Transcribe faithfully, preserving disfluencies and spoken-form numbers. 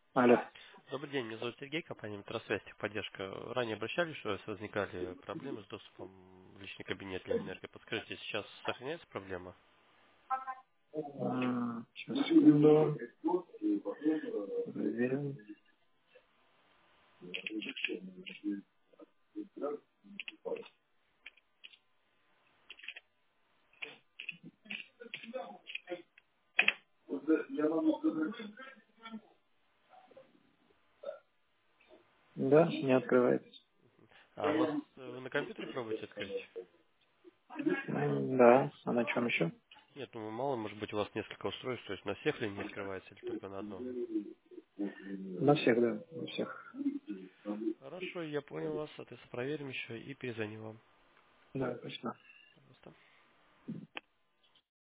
Алло. Добрый день, меня зовут Сергей, компания Метросвязь, техподдержка. Ранее обращались, что у вас возникали проблемы с доступом в личный кабинет Ленэнерго. Подскажите, сейчас сохраняется проблема? А, Сейчас, секунду. Проверим. Да, не открывается. А у вас э, вы на компьютере пробуете открыть? М, Да, а на чем еще? Нет, ну мало, может быть, у вас несколько устройств, то есть на всех ли не открывается или только на одном? На всех, да, на всех. Хорошо, я понял вас, соответственно, проверим еще и перезвоним вам. Да, точно.